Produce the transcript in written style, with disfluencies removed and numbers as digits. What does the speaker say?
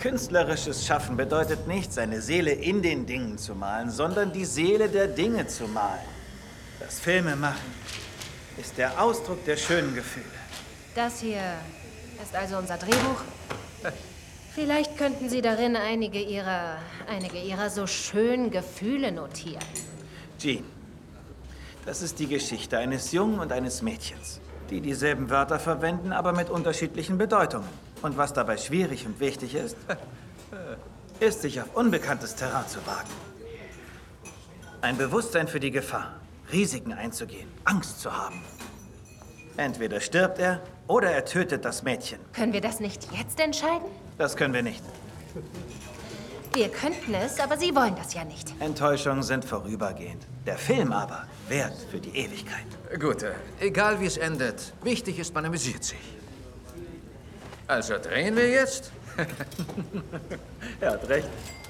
Künstlerisches Schaffen bedeutet nicht, seine Seele in den Dingen zu malen, sondern die Seele der Dinge zu malen. Das Filmemachen ist der Ausdruck der schönen Gefühle. Das hier ist also unser Drehbuch. Vielleicht könnten Sie darin einige Ihrer so schönen Gefühle notieren. Jean, das ist die Geschichte eines Jungen und eines Mädchens, die dieselben Wörter verwenden, aber mit unterschiedlichen Bedeutungen. Und was dabei schwierig und wichtig ist, ist, sich auf unbekanntes Terrain zu wagen. Ein Bewusstsein für die Gefahr, Risiken einzugehen, Angst zu haben. Entweder stirbt er oder er tötet das Mädchen. Können wir das nicht jetzt entscheiden? Das können wir nicht. Wir könnten es, aber Sie wollen das ja nicht. Enttäuschungen sind vorübergehend. Der Film aber währt für die Ewigkeit. Gut, egal wie es endet. Wichtig ist, man amüsiert sich. Also drehen wir jetzt? Er hat recht.